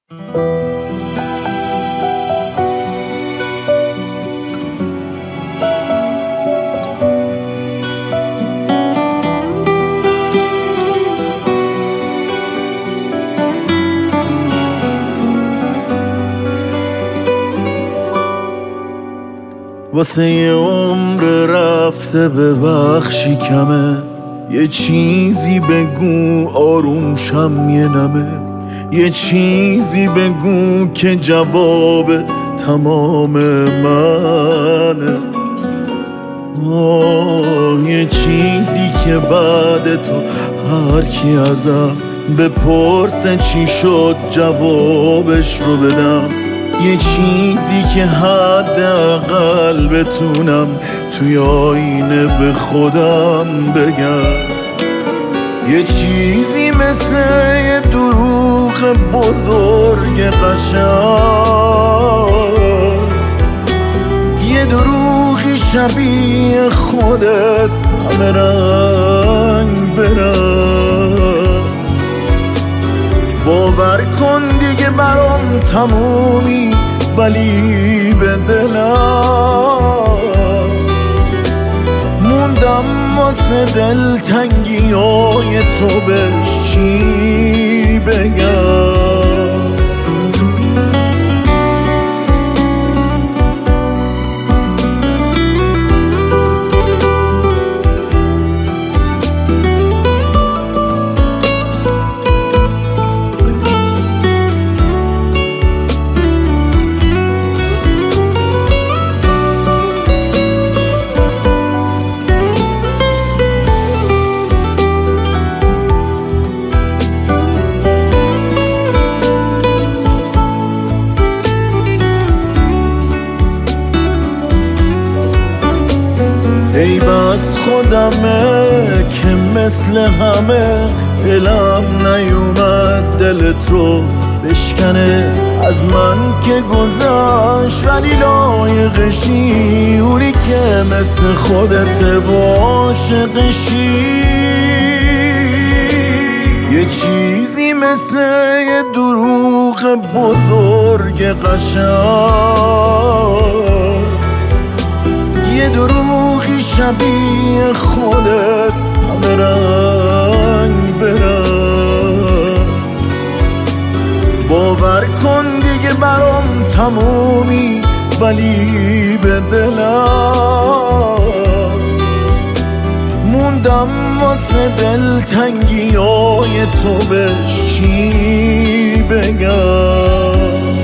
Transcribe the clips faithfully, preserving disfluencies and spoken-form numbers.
واسه یه عمر رفته ببخشی کمه، یه چیزی بگو آروم شم یه نمه، یه چیزی بگو که جواب تمام منه. آه یه چیزی که بعد تو هر کی ازم بپرسه چی شد جوابش رو بدم، یه چیزی که حداقل بتونم توی آینه به خودم بگم، یه چیزی مثل یه دروغ بزرگ قشنگ، یه دروغی شبیه خودت همه رنگ برنگ. باور کن دیگه برام تمومی ولی به دلم موندم واسه دلتنگی های تو بهش چی بگم. ای بس خودمه که مثل همه دلم نیومد دلت رو بشکنه، از من که گذشت ولی لایقشی، اونی که مثل خودت عاشقشی. یه چیزی مثل یه دروغ بزرگ قشنگ، یه دروغی شبیه خودت همه رنگ برنگ. باور کن دیگه برام تمومی ولی به دلم موندم واسه دلتنگی های تو بهش چی بگم.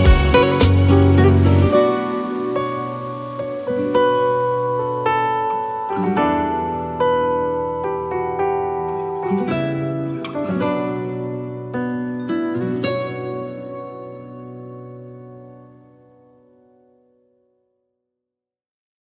Thank you.